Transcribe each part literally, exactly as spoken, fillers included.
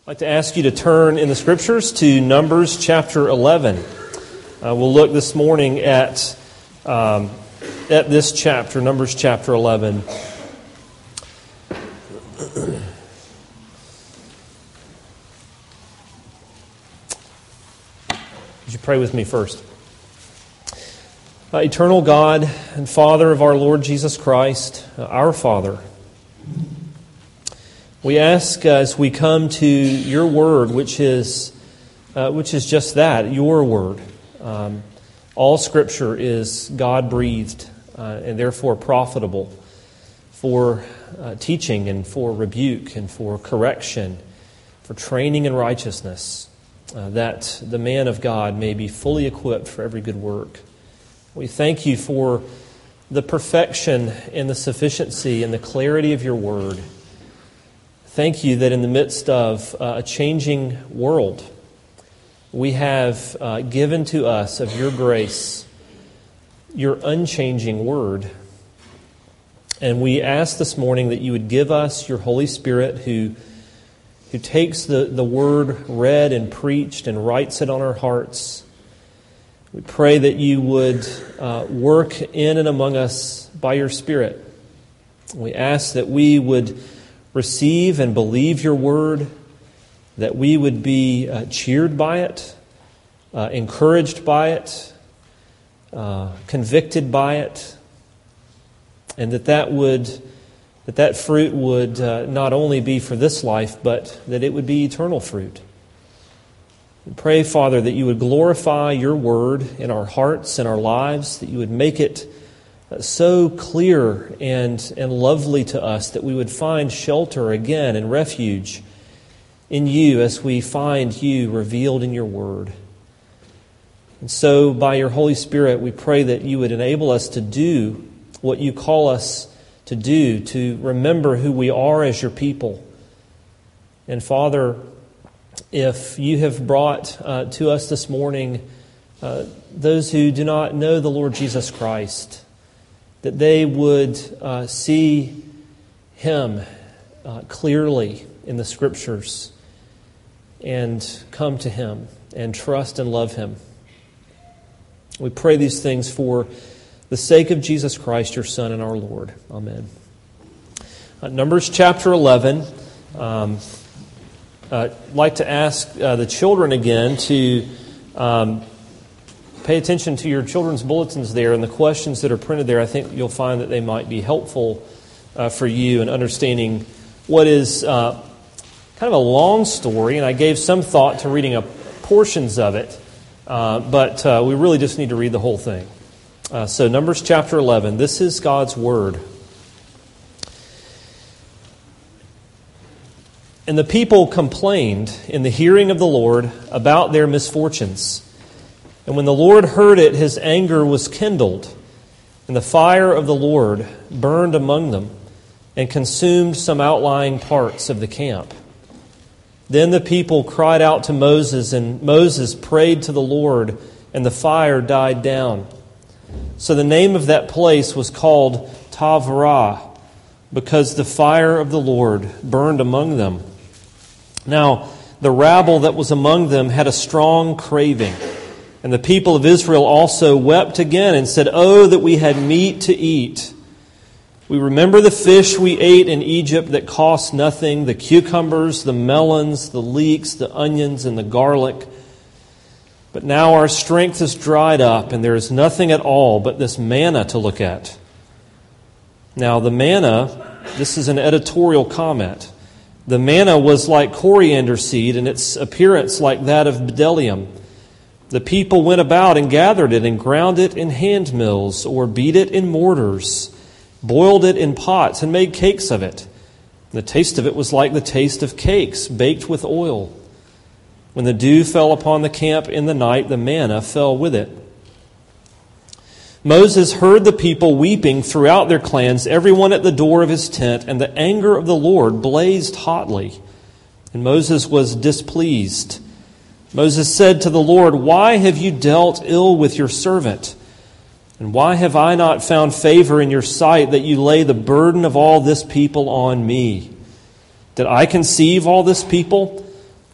I'd like to ask you to turn in the Scriptures to Numbers chapter eleven. Uh, we'll look this morning at um, at this chapter, Numbers chapter eleven. Would you pray with me first? Uh, eternal God and Father of our Lord Jesus Christ, uh, our Father, we ask uh, as we come to your word, which is uh, which is just that, your word. Um, all Scripture is God-breathed uh, and therefore profitable for uh, teaching and for rebuke and for correction, for training in righteousness, uh, that the man of God may be fully equipped for every good work. We thank you for the perfection and the sufficiency and the clarity of your word. Thank you that in the midst of uh, a changing world, we have uh, given to us of your grace, your unchanging word. And we ask this morning that you would give us your Holy Spirit who, who takes the, the word read and preached and writes it on our hearts. We pray that you would uh, work in and among us by your Spirit. We ask that we would receive and believe your word, that we would be uh, cheered by it, uh, encouraged by it, uh, convicted by it, and that that would that that fruit would uh, not only be for this life, but that it would be eternal fruit. We pray, Father, that you would glorify your word in our hearts and our lives, that you would make it so clear and, and lovely to us that we would find shelter again and refuge in you as we find you revealed in your word. And so by your Holy Spirit, we pray that you would enable us to do what you call us to do, to remember who we are as your people. And Father, if you have brought uh, to us this morning uh, those who do not know the Lord Jesus Christ, that they would uh, see Him uh, clearly in the Scriptures and come to Him and trust and love Him. We pray these things for the sake of Jesus Christ, your Son and our Lord. Amen. Uh, Numbers chapter eleven. Um, uh, I'd like to ask uh, the children again to Um, Pay attention to your children's bulletins there and the questions that are printed there. I think you'll find that they might be helpful uh, for you in understanding what is uh, kind of a long story. And I gave some thought to reading a, portions of it, uh, but uh, we really just need to read the whole thing. Uh, so Numbers chapter eleven, this is God's Word. And the people complained in the hearing of the Lord about their misfortunes. And when the Lord heard it, His anger was kindled, and the fire of the Lord burned among them and consumed some outlying parts of the camp. Then the people cried out to Moses, and Moses prayed to the Lord, and the fire died down. So the name of that place was called Taberah, because the fire of the Lord burned among them. Now the rabble that was among them had a strong craving. And the people of Israel also wept again and said, "Oh, that we had meat to eat. We remember the fish we ate in Egypt that cost nothing, the cucumbers, the melons, the leeks, the onions, and the garlic. But now our strength is dried up, and there is nothing at all but this manna to look at." Now the manna, this is an editorial comment. The manna was like coriander seed, and its appearance like that of bdellium. The people went about and gathered it and ground it in hand mills or beat it in mortars, boiled it in pots and made cakes of it. The taste of it was like the taste of cakes baked with oil. When the dew fell upon the camp in the night, the manna fell with it. Moses heard the people weeping throughout their clans, everyone at the door of his tent, and the anger of the Lord blazed hotly. And Moses was displeased. Moses said to the Lord, "Why have you dealt ill with your servant? And why have I not found favor in your sight that you lay the burden of all this people on me? Did I conceive all this people?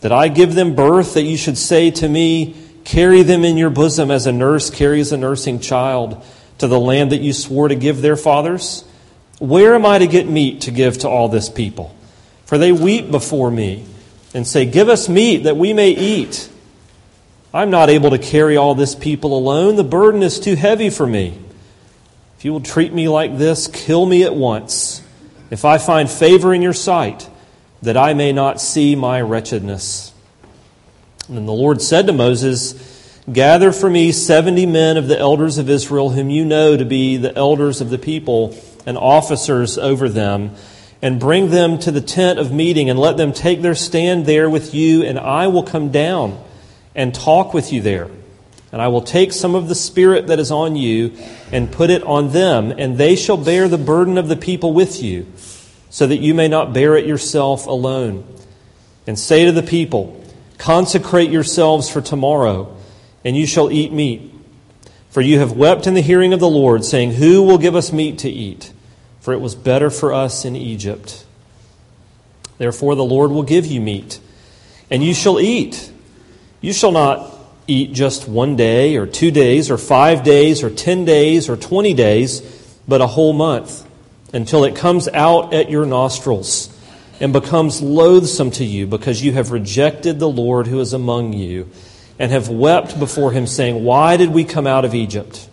Did I give them birth that you should say to me, carry them in your bosom as a nurse carries a nursing child to the land that you swore to give their fathers? Where am I to get meat to give to all this people? For they weep before me and say, give us meat that we may eat. I'm not able to carry all this people alone. The burden is too heavy for me. If you will treat me like this, kill me at once, if I find favor in your sight, that I may not see my wretchedness. And then the Lord said to Moses, gather for me seventy men of the elders of Israel, whom you know to be the elders of the people and officers over them, and bring them to the tent of meeting, and let them take their stand there with you, and I will come down and talk with you there. And I will take some of the Spirit that is on you and put it on them, and they shall bear the burden of the people with you, so that you may not bear it yourself alone. And say to the people, consecrate yourselves for tomorrow, and you shall eat meat. For you have wept in the hearing of the Lord, saying, who will give us meat to eat? For it was better for us in Egypt. Therefore the Lord will give you meat, and you shall eat. You shall not eat just one day, or two days, or five days, or ten days, or twenty days, but a whole month, until it comes out at your nostrils and becomes loathsome to you, because you have rejected the Lord who is among you, and have wept before him, saying, why did we come out of Egypt?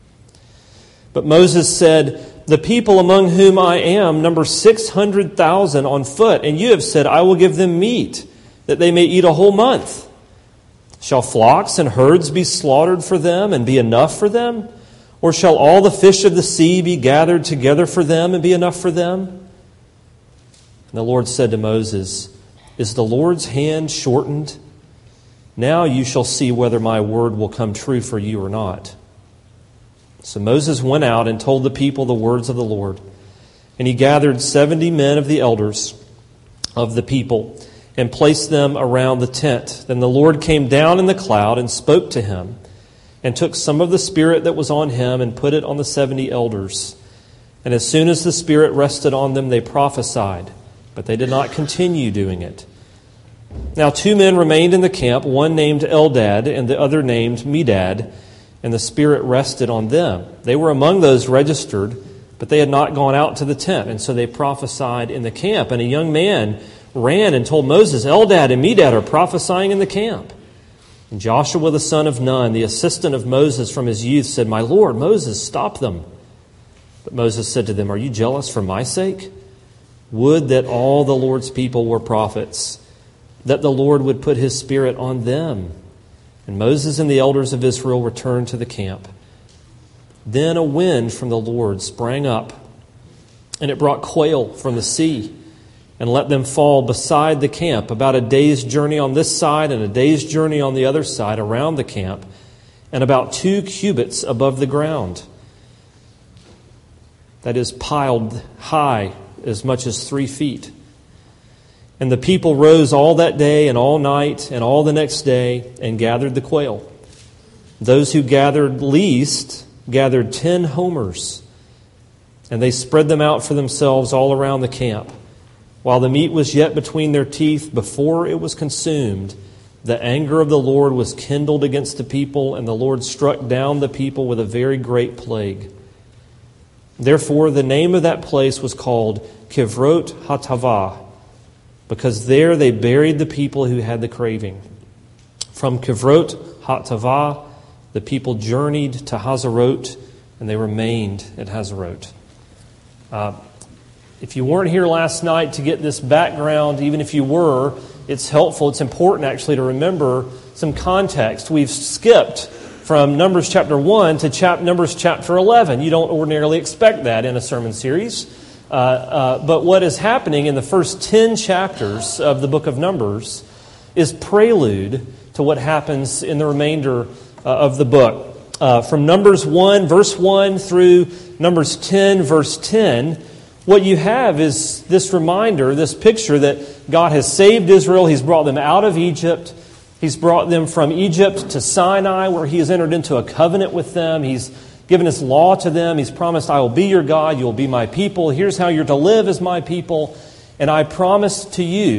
But Moses said, the people among whom I am number six hundred thousand on foot, and you have said, I will give them meat, that they may eat a whole month. Shall flocks and herds be slaughtered for them and be enough for them? Or shall all the fish of the sea be gathered together for them and be enough for them? And the Lord said to Moses, is the Lord's hand shortened? Now you shall see whether my word will come true for you or not. So Moses went out and told the people the words of the Lord. And he gathered seventy men of the elders of the people and placed them around the tent. Then the Lord came down in the cloud and spoke to him, and took some of the Spirit that was on him and put it on the seventy elders. And as soon as the Spirit rested on them, they prophesied, but they did not continue doing it. Now two men remained in the camp, one named Eldad and the other named Medad, and the Spirit rested on them. They were among those registered, but they had not gone out to the tent, and so they prophesied in the camp. And a young man ran and told Moses, Eldad and Medad are prophesying in the camp. And Joshua the son of Nun, the assistant of Moses from his youth, said, my Lord, Moses, stop them. But Moses said to them, are you jealous for my sake? Would that all the Lord's people were prophets, that the Lord would put his Spirit on them. And Moses and the elders of Israel returned to the camp. Then a wind from the Lord sprang up, and it brought quail from the sea, and let them fall beside the camp, about a day's journey on this side and a day's journey on the other side around the camp, and about two cubits above the ground. That is, piled high as much as three feet. And the people rose all that day and all night and all the next day and gathered the quail. Those who gathered least gathered ten homers, and they spread them out for themselves all around the camp. While the meat was yet between their teeth, before it was consumed, the anger of the Lord was kindled against the people, and the Lord struck down the people with a very great plague. Therefore, the name of that place was called Kivrot Hatavah, because there they buried the people who had the craving. From Kivrot Hatavah, the people journeyed to Hazarot, and they remained at Hazarot. Uh, If you weren't here last night to get this background, even if you were, it's helpful, it's important actually to remember some context. We've skipped from Numbers chapter one to chap- Numbers chapter eleven. You don't ordinarily expect that in a sermon series. Uh, uh, but what is happening in the first ten chapters of the book of Numbers is prelude to what happens in the remainder uh, of the book. Uh, from Numbers one, verse one, through Numbers ten, verse ten, what you have is this reminder, this picture that God has saved Israel. He's brought them out of Egypt. He's brought them from Egypt to Sinai, where He has entered into a covenant with them. He's given His law to them. He's promised, I will be your God. You will be my people. Here's how you're to live as my people. And I promise to you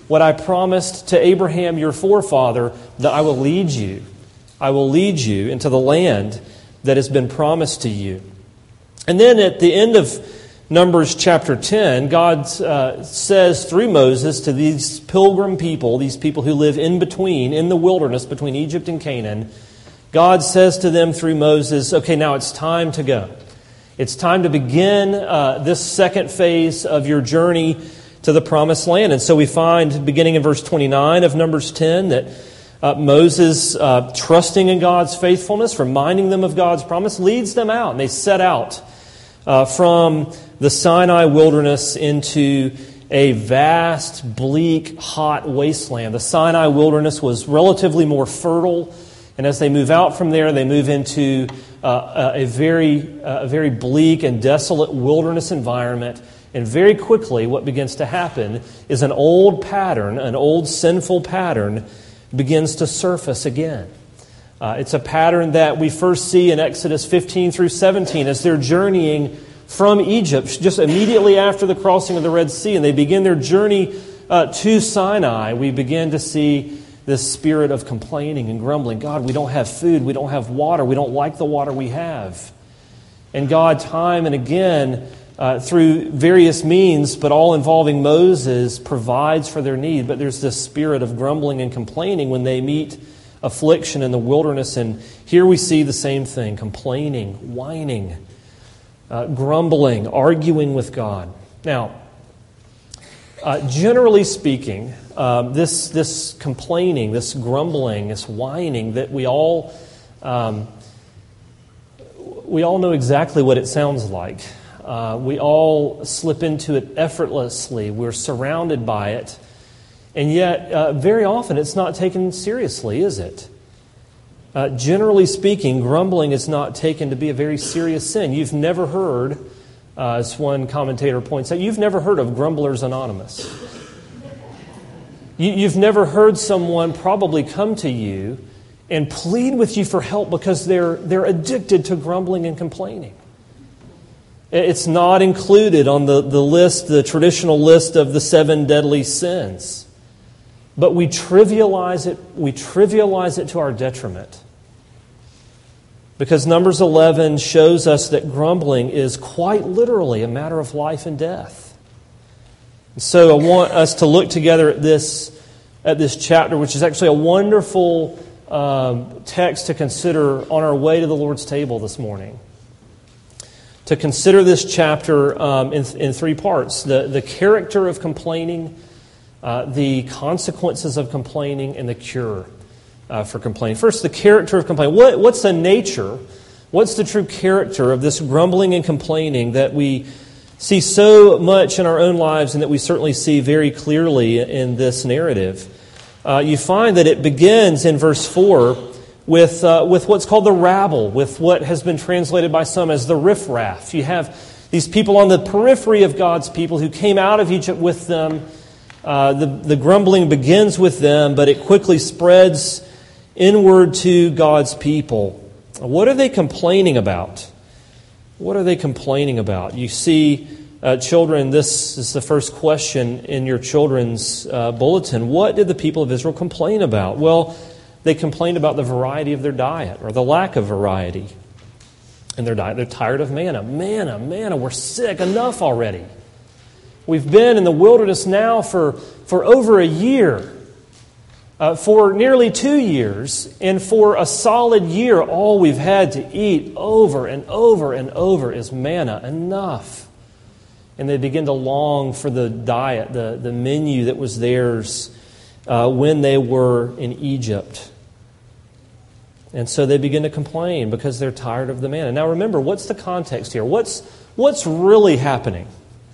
what I promised to Abraham your forefather, that I will lead you. I will lead you into the land that has been promised to you. And then at the end of Numbers chapter ten, God uh, says through Moses to these pilgrim people, these people who live in between, in the wilderness between Egypt and Canaan, God says to them through Moses, okay, now it's time to go. It's time to begin uh, this second phase of your journey to the promised land. And so we find, beginning in verse twenty-nine of Numbers ten, that uh, Moses, uh, trusting in God's faithfulness, reminding them of God's promise, leads them out. And they set out uh, from the Sinai wilderness into a vast, bleak, hot wasteland. The Sinai wilderness was relatively more fertile, and as they move out from there, they move into uh, a very, uh, a very bleak and desolate wilderness environment. And very quickly, what begins to happen is an old pattern, an old sinful pattern, begins to surface again. Uh, it's a pattern that we first see in Exodus fifteen through seventeen as they're journeying from Egypt, just immediately after the crossing of the Red Sea, and they begin their journey uh, to Sinai. We begin to see this spirit of complaining and grumbling. God, we don't have food, we don't have water, we don't like the water we have. And God, time and again, uh, through various means, but all involving Moses, provides for their need. But there's this spirit of grumbling and complaining when they meet affliction in the wilderness. And here we see the same thing, complaining, whining, Uh, grumbling, arguing with God. Now, uh, generally speaking, um, this this complaining, this grumbling, this whining that we all um, we all know exactly what it sounds like. Uh, we all slip into it effortlessly. We're surrounded by it, and yet uh, very often it's not taken seriously, is it? Uh, generally speaking, grumbling is not taken to be a very serious sin. You've never heard, uh, as one commentator points out, you've never heard of Grumblers Anonymous. You, you've never heard someone probably come to you and plead with you for help because they're they're addicted to grumbling and complaining. It's not included on the, the list, the traditional list of the seven deadly sins. But we trivialize it, we trivialize it to our detriment. Because Numbers eleven shows us that grumbling is quite literally a matter of life and death. So I want us to look together at this at this chapter, which is actually a wonderful um, text to consider on our way to the Lord's table this morning. To consider this chapter um, in, in three parts. The, the character of complaining, uh, the consequences of complaining, and the cure Uh, for complaining. First, the character of complaining. What, what's the nature, what's the true character of this grumbling and complaining that we see so much in our own lives and that we certainly see very clearly in this narrative? Uh, you find that it begins in verse four with, uh, with what's called the rabble, with what has been translated by some as the riffraff. You have these people on the periphery of God's people who came out of Egypt with them. Uh, the, the grumbling begins with them, but it quickly spreads inward to God's people. What are they complaining about? What are they complaining about? You see, uh, children, this is the first question in your children's uh, bulletin. What did the people of Israel complain about? Well, they complained about the variety of their diet, or the lack of variety in their diet. They're tired of manna. Manna, manna, we're sick. Enough already. We've been in the wilderness now for, for over a year. Uh, for nearly two years, and for a solid year, all we've had to eat over and over and over is manna. Enough. And they begin to long for the diet, the, the menu that was theirs uh, when they were in Egypt. And so they begin to complain because they're tired of the manna. Now remember, what's the context here? What's, what's really happening?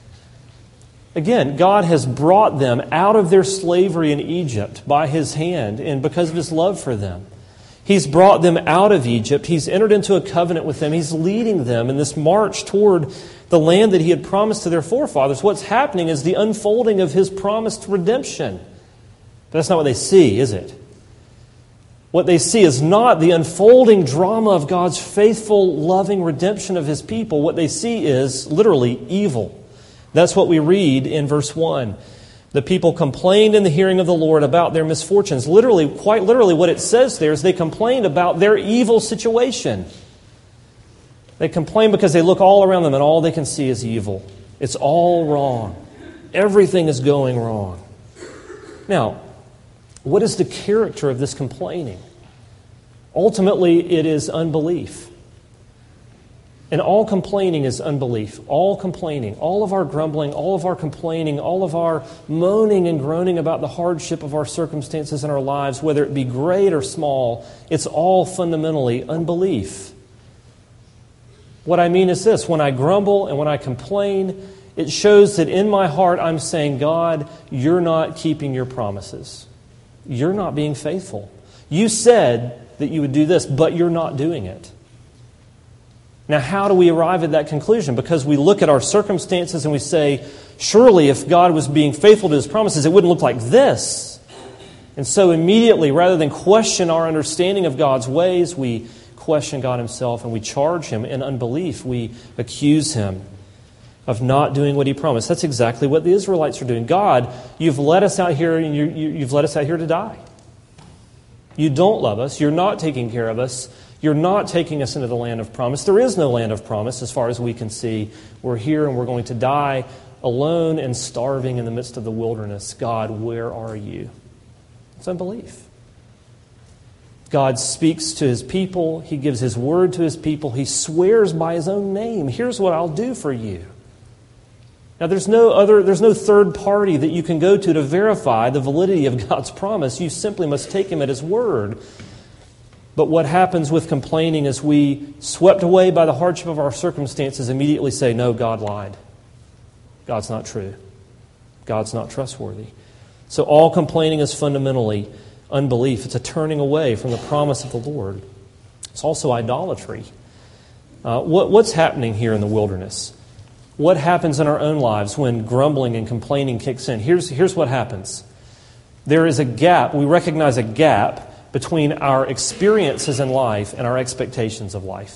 Again, God has brought them out of their slavery in Egypt by His hand and because of His love for them. He's brought them out of Egypt. He's entered into a covenant with them. He's leading them in this march toward the land that He had promised to their forefathers. What's happening is the unfolding of His promised redemption. But that's not what they see, is it? What they see is not the unfolding drama of God's faithful, loving redemption of His people. What they see is literally evil. That's what we read in verse one. The people complained in the hearing of the Lord about their misfortunes. Literally, quite literally, what it says there is they complained about their evil situation. They complain because they look all around them and all they can see is evil. It's all wrong. Everything is going wrong. Now, what is the character of this complaining? Ultimately, it is unbelief. And all complaining is unbelief. All complaining, all of our grumbling, all of our complaining, all of our moaning and groaning about the hardship of our circumstances in our lives, whether it be great or small, it's all fundamentally unbelief. What I mean is this: when I grumble and when I complain, it shows that in my heart I'm saying, God, you're not keeping your promises. You're not being faithful. You said that you would do this, but you're not doing it. Now, how do we arrive at that conclusion? Because we look at our circumstances and we say, surely if God was being faithful to His promises, it wouldn't look like this. And so immediately, rather than question our understanding of God's ways, we question God Himself and we charge Him in unbelief. We accuse Him of not doing what He promised. That's exactly what the Israelites are doing. God, you've led us out here and you, you, you've led us out here to die. You don't love us. You're not taking care of us. You're not taking us into the land of promise. There is no land of promise as far as we can see. We're here and we're going to die alone and starving in the midst of the wilderness. God, where are you? It's unbelief. God speaks to His people. He gives His word to His people. He swears by His own name. Here's what I'll do for you. Now, there's no other, there's no third party that you can go to to verify the validity of God's promise. You simply must take Him at His word. But what happens with complaining is we, swept away by the hardship of our circumstances, immediately say, no, God lied. God's not true. God's not trustworthy. So all complaining is fundamentally unbelief. It's a turning away from the promise of the Lord. It's also idolatry. Uh, what, what's happening here in the wilderness? What happens in our own lives when grumbling and complaining kicks in? Here's, here's what happens. There is a gap. We recognize a gap between our experiences in life and our expectations of life.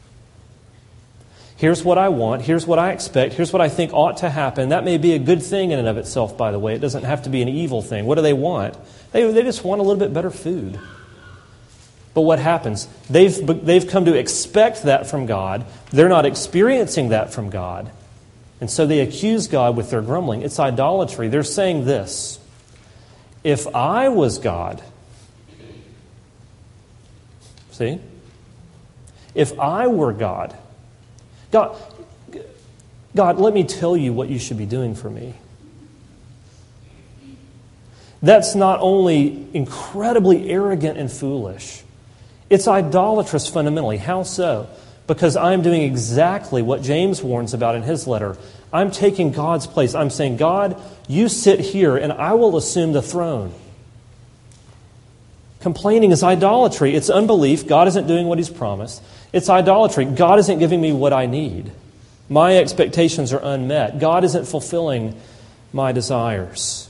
Here's what I want. Here's what I expect. Here's what I think ought to happen. That may be a good thing in and of itself, by the way. It doesn't have to be an evil thing. What do they want? They, they just want a little bit better food. But what happens? They've, they've come to expect that from God. They're not experiencing that from God. And so they accuse God with their grumbling. It's idolatry. They're saying this: if I was God, see? If I were God, God, God, let me tell you what you should be doing for me. That's not only incredibly arrogant and foolish, it's idolatrous fundamentally. How so? Because I'm doing exactly what James warns about in his letter. I'm taking God's place. I'm saying, God, you sit here and I will assume the throne. Complaining is idolatry. It's unbelief. God isn't doing what He's promised. It's idolatry. God isn't giving me what I need. My expectations are unmet. God isn't fulfilling my desires.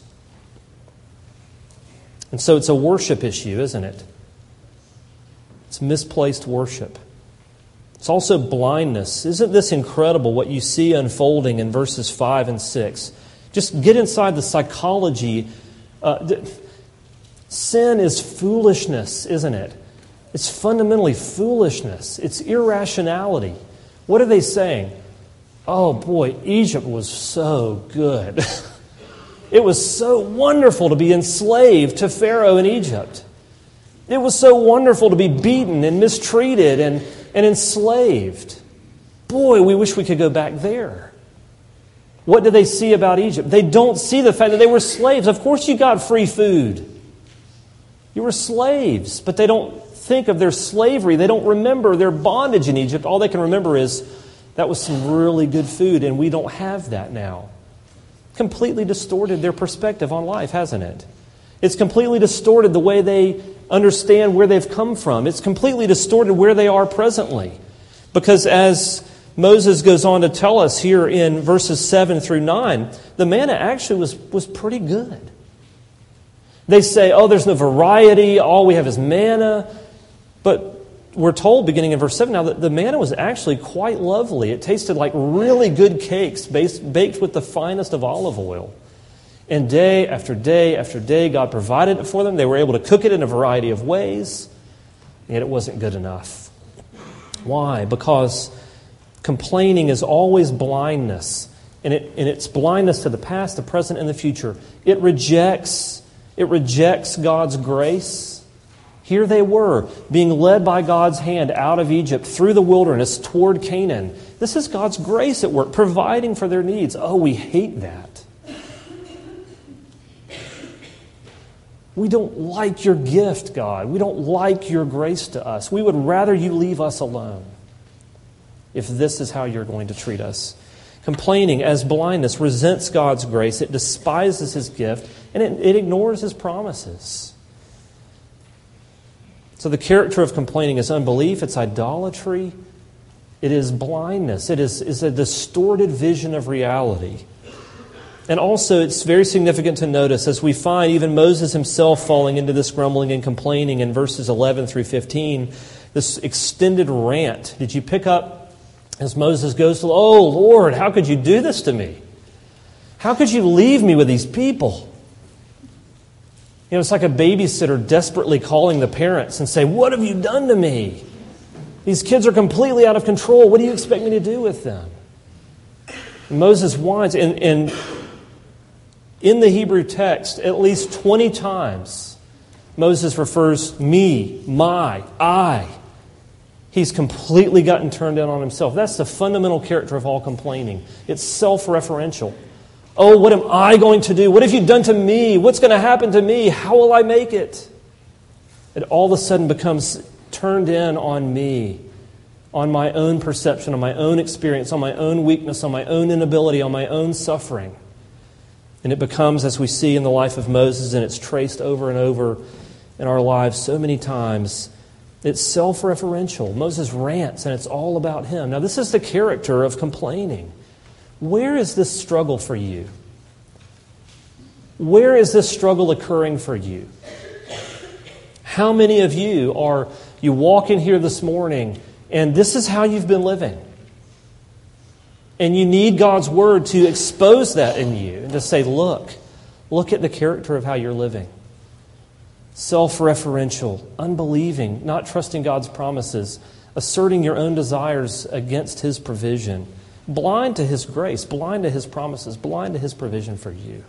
And so it's a worship issue, isn't it? It's misplaced worship. It's also blindness. Isn't this incredible what you see unfolding in verses five and six? Just get inside the psychology. Uh, th- sin is foolishness, isn't it? It's fundamentally foolishness. It's irrationality. What are they saying? Oh boy, Egypt was so good. It was so wonderful to be enslaved to Pharaoh in Egypt. It was so wonderful to be beaten and mistreated and, and enslaved. Boy, we wish we could go back there. What do they see about Egypt? They don't see the fact that they were slaves. Of course you got free food. You were slaves, but they don't think of their slavery. They don't remember their bondage in Egypt. All they can remember is that was some really good food, and we don't have that now. Completely distorted their perspective on life, hasn't it? It's completely distorted the way they understand where they've come from. It's completely distorted where they are presently. Because as Moses goes on to tell us here in verses seven through nine, the manna actually was, was pretty good. They say, oh, there's no variety, all we have is manna. But we're told, beginning in verse seven now, that the manna was actually quite lovely. It tasted like really good cakes based, baked with the finest of olive oil. And day after day after day, God provided it for them. They were able to cook it in a variety of ways, yet it wasn't good enough. Why? Because complaining is always blindness. And, it, and it's blindness to the past, the present, and the future. It rejects, it rejects God's grace. Here they were, being led by God's hand out of Egypt through the wilderness toward Canaan. This is God's grace at work, providing for their needs. Oh, we hate that. We don't like your gift, God. We don't like your grace to us. We would rather you leave us alone if this is how you're going to treat us. Complaining, as blindness, resents God's grace. It despises His gift, and it, it ignores His promises. So the character of complaining is unbelief, it's idolatry, it is blindness, it is, is a distorted vision of reality. And also, it's very significant to notice, as we find even Moses himself falling into this grumbling and complaining in verses eleven through fifteen, this extended rant. Did you pick up as Moses goes to, oh, Lord, how could you do this to me? How could you leave me with these people? You know, it's like a babysitter desperately calling the parents and say, what have you done to me? These kids are completely out of control. What do you expect me to do with them? And Moses whines, and, and in the Hebrew text, at least twenty times, Moses refers me, my, I. He's completely gotten turned in on himself. That's the fundamental character of all complaining. It's self-referential. Oh, what am I going to do? What have you done to me? What's going to happen to me? How will I make it? It all of a sudden becomes turned in on me, on my own perception, on my own experience, on my own weakness, on my own inability, on my own suffering. And it becomes, as we see in the life of Moses, and it's traced over and over in our lives so many times, it's self-referential. Moses rants, and it's all about him. Now, this is the character of complaining. Where is this struggle for you? Where is this struggle occurring for you? How many of you are, you walk in here this morning, and this is how you've been living? And you need God's Word to expose that in you and to say, look, look at the character of how you're living. Self-referential, unbelieving, not trusting God's promises, asserting your own desires against His provision, blind to His grace, blind to His promises, blind to His provision for you.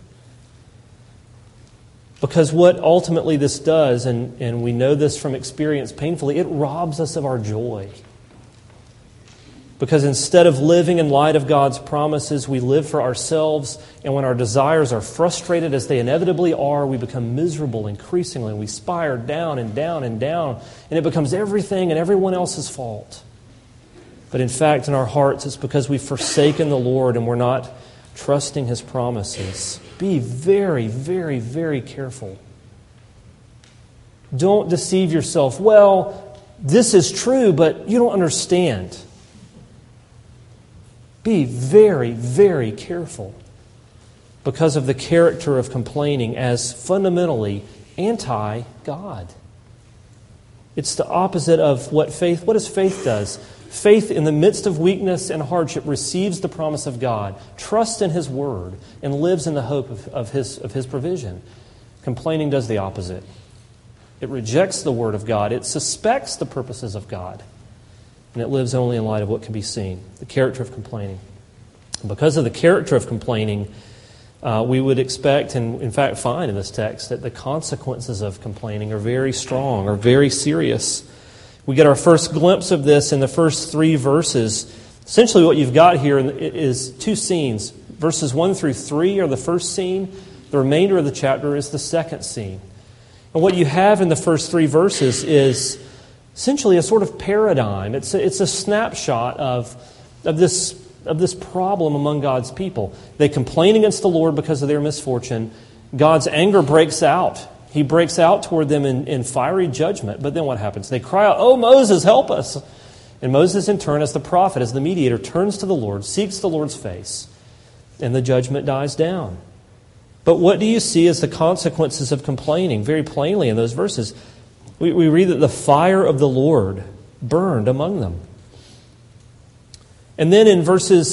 Because what ultimately this does, and, and we know this from experience painfully, it robs us of our joy. Because instead of living in light of God's promises, we live for ourselves, and when our desires are frustrated, as they inevitably are, we become miserable increasingly. We spire down and down and down, and it becomes everything and everyone else's fault. But in fact, in our hearts, it's because we've forsaken the Lord and we're not trusting His promises. Be very, very, very careful. Don't deceive yourself. Well, this is true, but you don't understand. Be very, very careful because of the character of complaining as fundamentally anti-God. It's the opposite of what faith, what does faith does? Faith in the midst of weakness and hardship receives the promise of God, trusts in His Word, and lives in the hope of, of, his, of His provision. Complaining does the opposite. It rejects the Word of God. It suspects the purposes of God. And it lives only in light of what can be seen, the character of complaining. And because of the character of complaining, uh, we would expect, and in fact find in this text, that the consequences of complaining are very strong, are very serious. We get our first glimpse of this in the first three verses. Essentially what you've got here is two scenes. Verses one through three are the first scene. The remainder of the chapter is the second scene. And what you have in the first three verses is essentially a sort of paradigm. It's a, it's a snapshot of, of, this, of this problem among God's people. They complain against the Lord because of their misfortune. God's anger breaks out. He breaks out toward them in, in fiery judgment. But then what happens? They cry out, "Oh, Moses, help us!" And Moses, in turn, as the prophet, as the mediator, turns to the Lord, seeks the Lord's face, and the judgment dies down. But what do you see as the consequences of complaining? Very plainly in those verses, We, we read that the fire of the Lord burned among them. And then in verses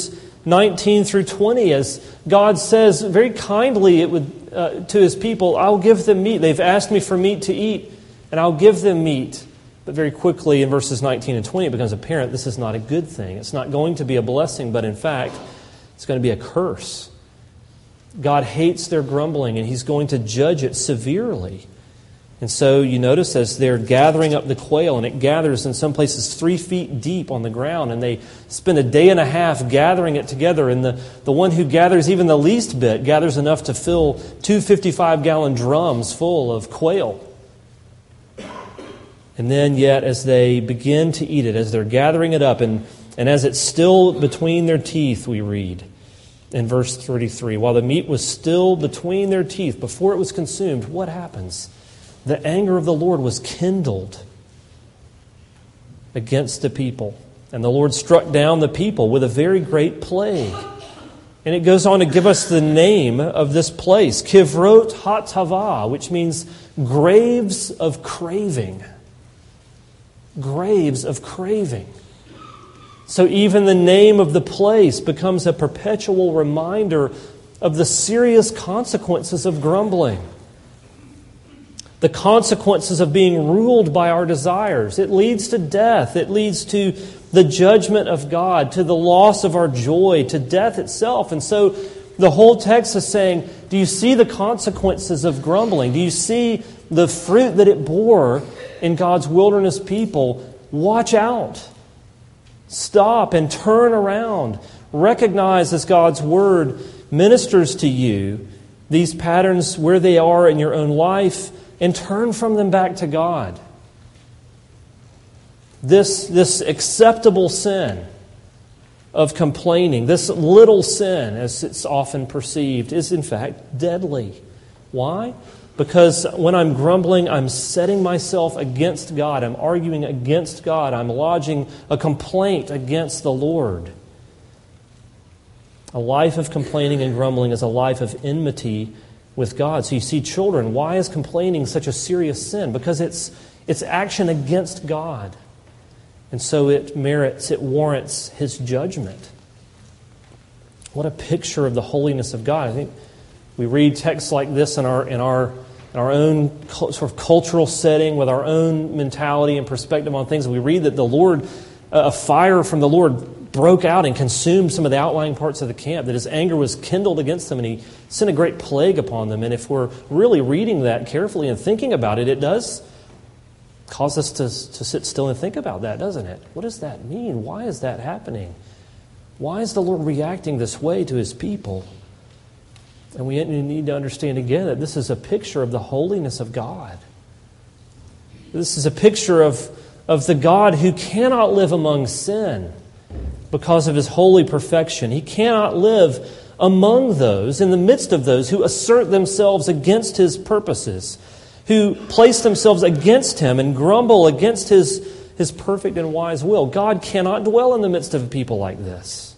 nineteen through twenty, as God says very kindly it would uh, to His people, I'll give them meat. They've asked me for meat to eat, and I'll give them meat. But very quickly in verses nineteen and twenty, it becomes apparent this is not a good thing. It's not going to be a blessing, but in fact, it's going to be a curse. God hates their grumbling, and He's going to judge it severely. And so you notice as they're gathering up the quail, and it gathers in some places three feet deep on the ground, and they spend a day and a half gathering it together, and the, the one who gathers even the least bit gathers enough to fill two fifty-five gallon drums full of quail. And then yet as they begin to eat it, as they're gathering it up, and, and as it's still between their teeth, we read in verse thirty-three, while the meat was still between their teeth before it was consumed, what happens? The anger of the Lord was kindled against the people. And the Lord struck down the people with a very great plague. And it goes on to give us the name of this place, Kivrot HaTavah, which means graves of craving. Graves of craving. So even the name of the place becomes a perpetual reminder of the serious consequences of grumbling. The consequences of being ruled by our desires. It leads to death. It leads to the judgment of God, to the loss of our joy, to death itself. And so the whole text is saying, do you see the consequences of grumbling? Do you see the fruit that it bore in God's wilderness people? Watch out. Stop and turn around. Recognize as God's Word ministers to you these patterns where they are in your own life, and turn from them back to God. This, this acceptable sin of complaining, this little sin, as it's often perceived, is in fact deadly. Why? Because when I'm grumbling, I'm setting myself against God. I'm arguing against God. I'm lodging a complaint against the Lord. A life of complaining and grumbling is a life of enmity with God. So you see, children, why is complaining such a serious sin? Because it's it's action against God. And so it merits, it warrants His judgment. What a picture of the holiness of God. I think we read texts like this in our in our in our own sort of cultural setting with our own mentality and perspective on things. We read that the Lord, a fire from the Lord broke out and consumed some of the outlying parts of the camp, that His anger was kindled against them, and He sent a great plague upon them. And if we're really reading that carefully and thinking about it, it does cause us to, to sit still and think about that, doesn't it? What does that mean? Why is that happening? Why is the Lord reacting this way to His people? And we need to understand again that this is a picture of the holiness of God. This is a picture of, of the God who cannot live among sin because of His holy perfection. He cannot live among those, in the midst of those who assert themselves against His purposes, who place themselves against Him and grumble against His, His perfect and wise will. God cannot dwell in the midst of people like this.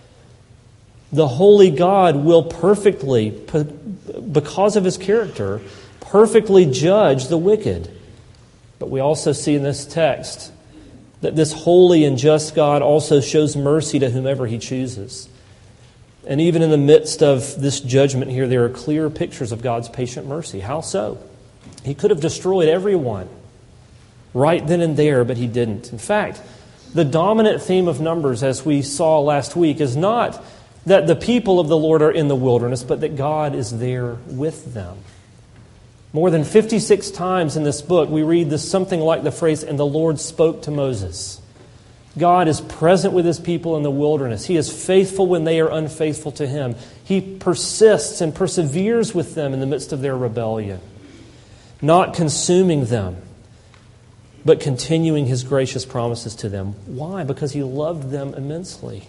The holy God will perfectly, because of His character, perfectly judge the wicked. But we also see in this text that this holy and just God also shows mercy to whomever He chooses. And even in the midst of this judgment here, there are clear pictures of God's patient mercy. How so? He could have destroyed everyone right then and there, but He didn't. In fact, the dominant theme of Numbers, as we saw last week, is not that the people of the Lord are in the wilderness, but that God is there with them. More than fifty-six times in this book, we read this something like the phrase, "And the Lord spoke to Moses." God is present with His people in the wilderness. He is faithful when they are unfaithful to Him. He persists and perseveres with them in the midst of their rebellion, not consuming them, but continuing His gracious promises to them. Why? Because He loved them immensely.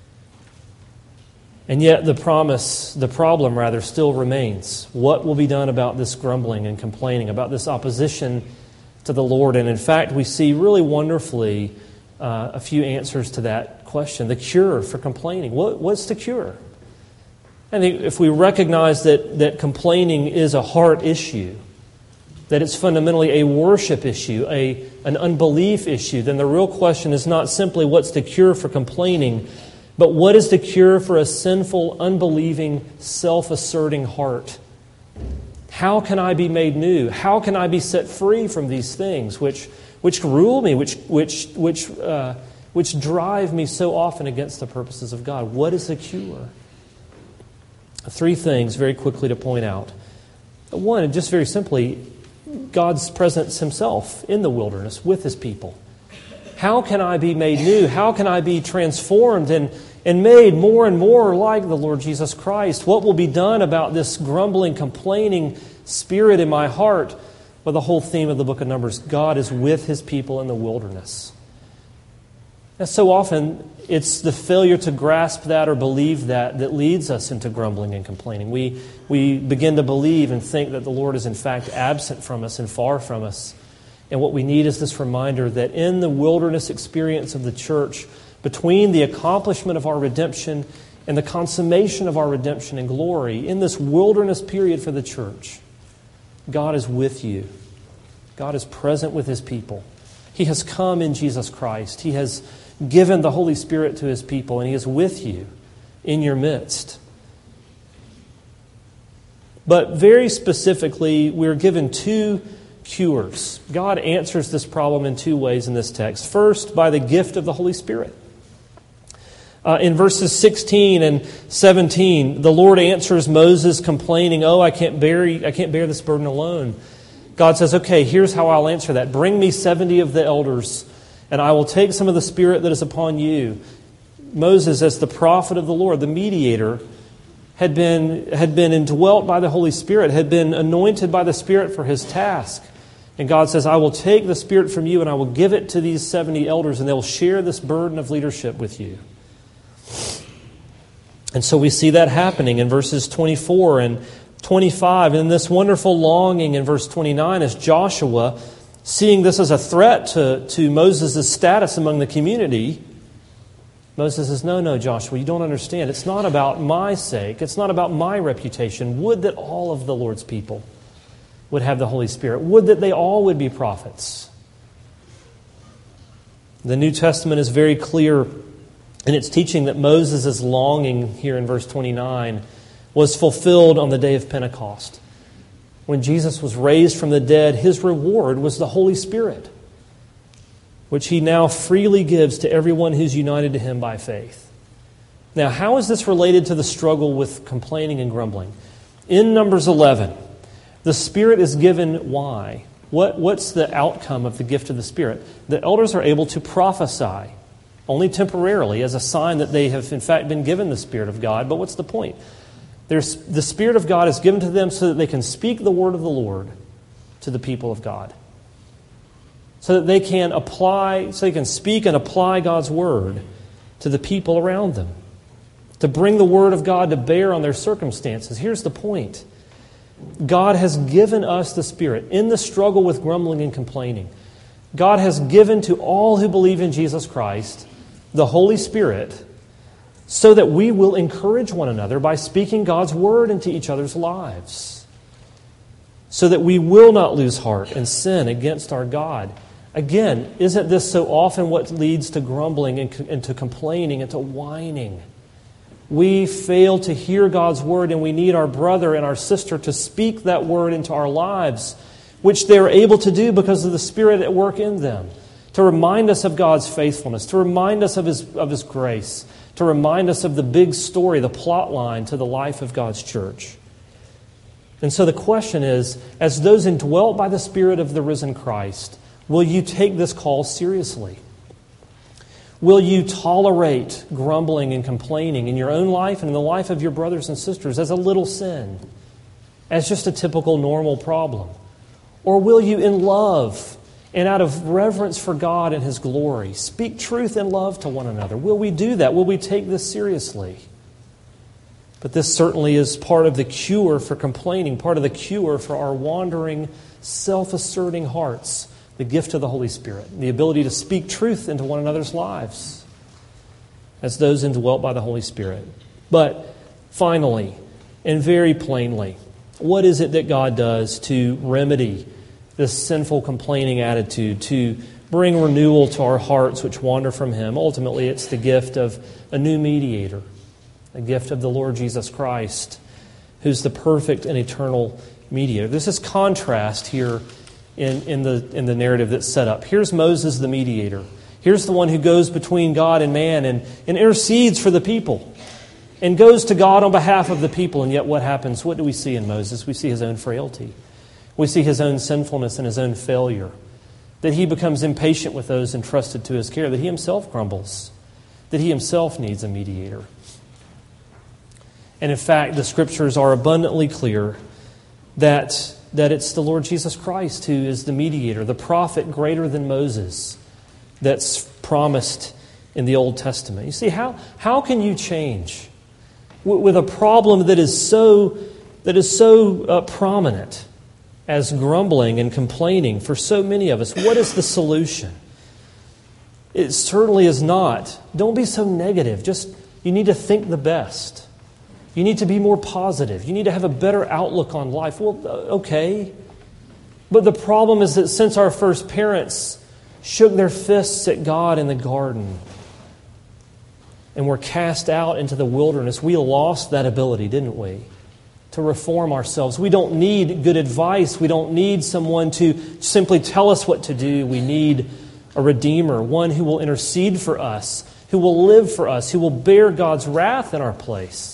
And yet the promise, the problem rather, still remains. What will be done about this grumbling and complaining, about this opposition to the Lord? And in fact, we see really wonderfully uh, a few answers to that question. The cure for complaining. What, what's the cure? I think if we recognize that, that complaining is a heart issue, that it's fundamentally a worship issue, a, an unbelief issue, then the real question is not simply what's the cure for complaining, But what is the cure for a sinful, unbelieving, self-asserting heart? How can I be made new? How can I be set free from these things which which rule me, which which which uh, which drive me so often against the purposes of God? What is the cure? Three things very quickly to point out. One, just very simply, God's presence Himself in the wilderness with His people. How can I be made new? How can I be transformed and, and made more and more like the Lord Jesus Christ? What will be done about this grumbling, complaining spirit in my heart? Well, the whole theme of the book of Numbers, God is with His people in the wilderness. And so often, it's the failure to grasp that or believe that that leads us into grumbling and complaining. We, we begin to believe and think that the Lord is in fact absent from us and far from us. And what we need is this reminder that in the wilderness experience of the church, between the accomplishment of our redemption and the consummation of our redemption and glory, in this wilderness period for the church, God is with you. God is present with His people. He has come in Jesus Christ. He has given the Holy Spirit to His people, and He is with you in your midst. But very specifically, we're given two cures. God answers this problem in two ways in this text. First, by the gift of the Holy Spirit. Uh, in verses sixteen and seventeen, the Lord answers Moses complaining, "Oh, I can't bear, I can't bear this burden alone." God says, "Okay, here's how I'll answer that. Bring me seventy of the elders, and I will take some of the Spirit that is upon you." Moses, as the prophet of the Lord, the mediator, had been had been indwelt by the Holy Spirit, had been anointed by the Spirit for his task. And God says, "I will take the Spirit from you and I will give it to these seventy elders, and they'll share this burden of leadership with you." And so we see that happening in verses twenty-four and twenty-five. And this wonderful longing in verse twenty-nine as Joshua, seeing this as a threat to, to Moses' status among the community, Moses says, no, no, Joshua, you don't understand. It's not about my sake. It's not about my reputation. Would that all of the Lord's people would have the Holy Spirit. Would that they all would be prophets. The New Testament is very clear in its teaching that Moses' longing here in verse twenty-nine was fulfilled on the day of Pentecost. When Jesus was raised from the dead, His reward was the Holy Spirit, which He now freely gives to everyone who's united to Him by faith. Now, how is this related to the struggle with complaining and grumbling? In Numbers eleven, the Spirit is given why? What, what's the outcome of the gift of the Spirit? The elders are able to prophesy, only temporarily, as a sign that they have in fact been given the Spirit of God. But what's the point? There's, the Spirit of God is given to them so that they can speak the word of the Lord to the people of God. So that they can apply, so they can speak and apply God's word to the people around them. To bring the word of God to bear on their circumstances. Here's the point. God has given us the Spirit in the struggle with grumbling and complaining. God has given to all who believe in Jesus Christ the Holy Spirit so that we will encourage one another by speaking God's word into each other's lives. So that we will not lose heart and sin against our God. Again, isn't this so often what leads to grumbling and, and to complaining and to whining? We fail to hear God's word, and we need our brother and our sister to speak that word into our lives, which they are able to do because of the Spirit at work in them, to remind us of God's faithfulness, to remind us of His, of His grace, to remind us of the big story, the plot line to the life of God's church. And so the question is, as those indwelt by the Spirit of the risen Christ, will you take this call seriously? Will you tolerate grumbling and complaining in your own life and in the life of your brothers and sisters as a little sin, as just a typical normal problem? Or will you, in love and out of reverence for God and His glory, speak truth and love to one another? Will we do that? Will we take this seriously? But this certainly is part of the cure for complaining, part of the cure for our wandering, self-asserting hearts. The gift of the Holy Spirit, the ability to speak truth into one another's lives as those indwelt by the Holy Spirit. But finally, and very plainly, what is it that God does to remedy this sinful complaining attitude, to bring renewal to our hearts which wander from Him. Ultimately, it's the gift of a new mediator, a gift of the Lord Jesus Christ, who's the perfect and eternal mediator. This is contrast here in, in, the, in the narrative that's set up. Here's Moses, the mediator. Here's the one who goes between God and man and, and intercedes for the people and goes to God on behalf of the people. And yet what happens? What do we see in Moses? We see his own frailty. We see his own sinfulness and his own failure. That he becomes impatient with those entrusted to his care. That he himself grumbles. That he himself needs a mediator. And in fact, the Scriptures are abundantly clear that, that it's the Lord Jesus Christ who is the mediator, the prophet greater than Moses that's promised in the Old Testament. You see, how, how can you change with a problem that is so, that is so uh, prominent as grumbling and complaining for so many of us? What is the solution? It certainly is not. Don't be so negative. Just, you need to think the best. You need to be more positive. You need to have a better outlook on life. Well, okay. But the problem is that since our first parents shook their fists at God in the garden and were cast out into the wilderness, we lost that ability, didn't we? To reform ourselves. We don't need good advice. We don't need someone to simply tell us what to do. We need a Redeemer, one who will intercede for us, who will live for us, who will bear God's wrath in our place.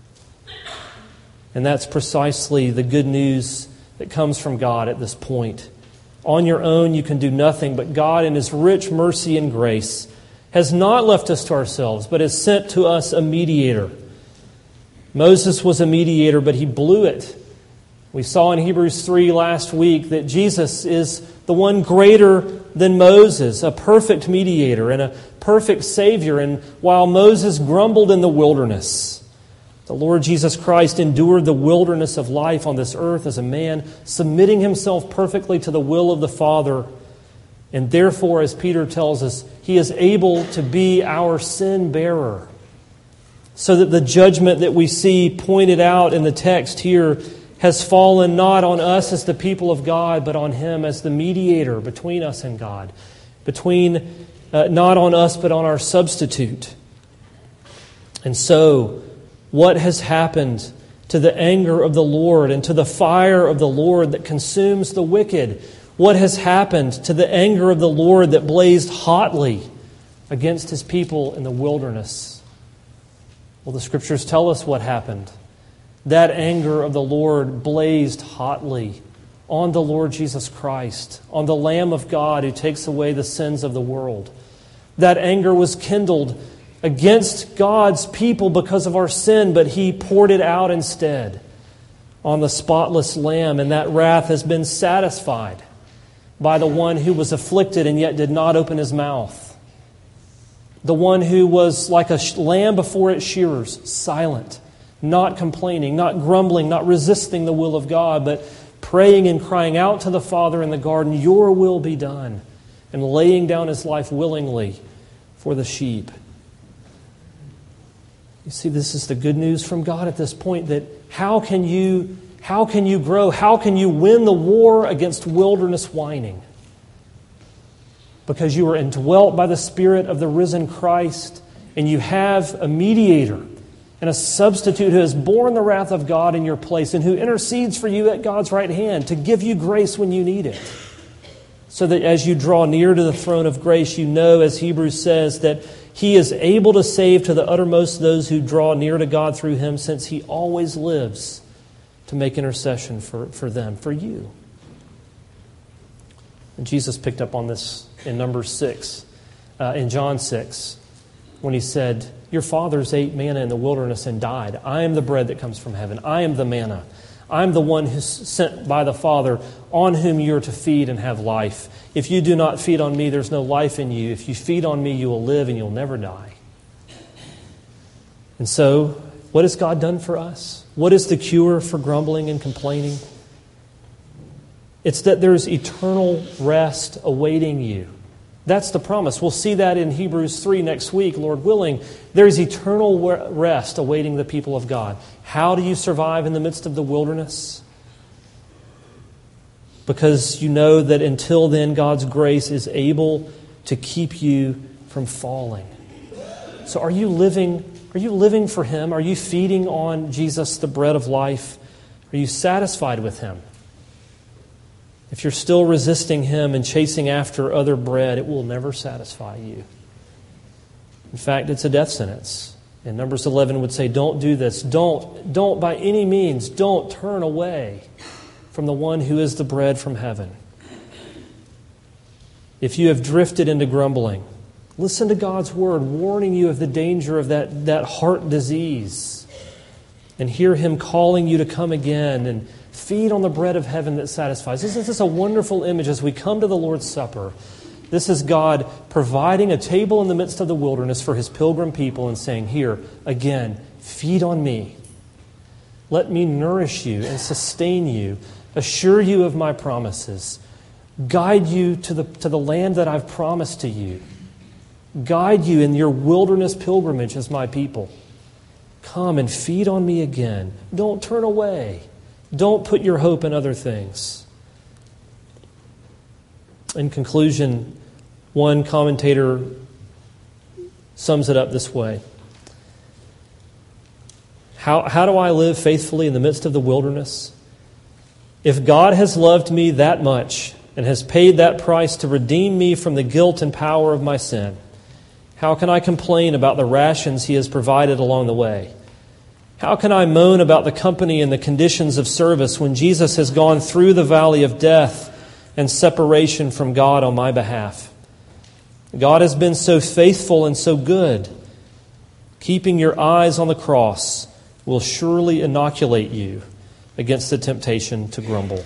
And that's precisely the good news that comes from God at this point. On your own, you can do nothing, but God, in His rich mercy and grace, has not left us to ourselves, but has sent to us a mediator. Moses was a mediator, but he blew it. We saw in Hebrews three last week that Jesus is the one greater than Moses, a perfect mediator and a perfect Savior. And while Moses grumbled in the wilderness, the Lord Jesus Christ endured the wilderness of life on this earth as a man, submitting Himself perfectly to the will of the Father. And therefore, as Peter tells us, He is able to be our sin bearer. So that the judgment that we see pointed out in the text here has fallen not on us as the people of God, but on Him as the mediator between us and God. Between, uh, not on us, but on our substitute. And so, what has happened to the anger of the Lord and to the fire of the Lord that consumes the wicked? What has happened to the anger of the Lord that blazed hotly against His people in the wilderness? Well, the Scriptures tell us what happened. That anger of the Lord blazed hotly on the Lord Jesus Christ, on the Lamb of God who takes away the sins of the world. That anger was kindled against God's people because of our sin, but He poured it out instead on the spotless Lamb, and that wrath has been satisfied by the one who was afflicted and yet did not open his mouth. The one who was like a lamb before its shearers, silent, not complaining, not grumbling, not resisting the will of God, but praying and crying out to the Father in the garden, "Your will be done," and laying down His life willingly for the sheep. You see, this is the good news from God at this point, that how can you, how can you grow? How can you win the war against wilderness whining? Because you are indwelt by the Spirit of the risen Christ, and you have a mediator and a substitute who has borne the wrath of God in your place and who intercedes for you at God's right hand to give you grace when you need it. So that as you draw near to the throne of grace, you know, as Hebrews says, that He is able to save to the uttermost those who draw near to God through Him, since He always lives to make intercession for, for them, for you. And Jesus picked up on this in Numbers six, uh, in John six, when He said, "Your fathers ate manna in the wilderness and died. I am the bread that comes from heaven. I am the manna. I'm the one who's sent by the Father, on whom you are to feed and have life. If you do not feed on me, there's no life in you. If you feed on me, you will live and you'll never die." And so, what has God done for us? What is the cure for grumbling and complaining? It's that there's eternal rest awaiting you. That's the promise. We'll see that in Hebrews three next week, Lord willing. There's eternal rest awaiting the people of God. How do you survive in the midst of the wilderness? because you know that until then God's grace is able to keep you from falling. So are you living, are you living for Him? Are you feeding on Jesus, the bread of life? Are you satisfied with Him? If you're still resisting Him and chasing after other bread, it will never satisfy you. In fact, it's a death sentence. And Numbers eleven would say, don't do this. Don't, don't by any means, don't turn away from the one who is the bread from heaven. If you have drifted into grumbling, listen to God's word warning you of the danger of that, that heart disease. And hear Him calling you to come again and feed on the bread of heaven that satisfies. This is just a wonderful image as we come to the Lord's Supper. This is God providing a table in the midst of the wilderness for His pilgrim people and saying, here, again, feed on me. Let me nourish you and sustain you, assure you of my promises, guide you to the, to the land that I've promised to you, guide you in your wilderness pilgrimage as my people. Come and feed on me again. Don't turn away. Don't put your hope in other things. In conclusion, one commentator sums it up this way. How, how do I live faithfully in the midst of the wilderness? If God has loved me that much and has paid that price to redeem me from the guilt and power of my sin, how can I complain about the rations He has provided along the way? How can I moan about the company and the conditions of service when Jesus has gone through the valley of death and separation from God on my behalf? God has been so faithful and so good. Keeping your eyes on the cross will surely inoculate you against the temptation to grumble.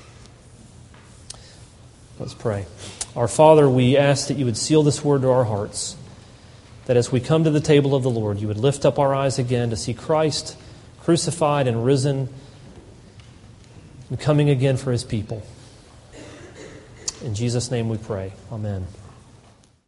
Let's pray. Our Father, we ask that you would seal this word to our hearts, that as we come to the table of the Lord, you would lift up our eyes again to see Christ crucified and risen and coming again for His people. In Jesus' name we pray. Amen.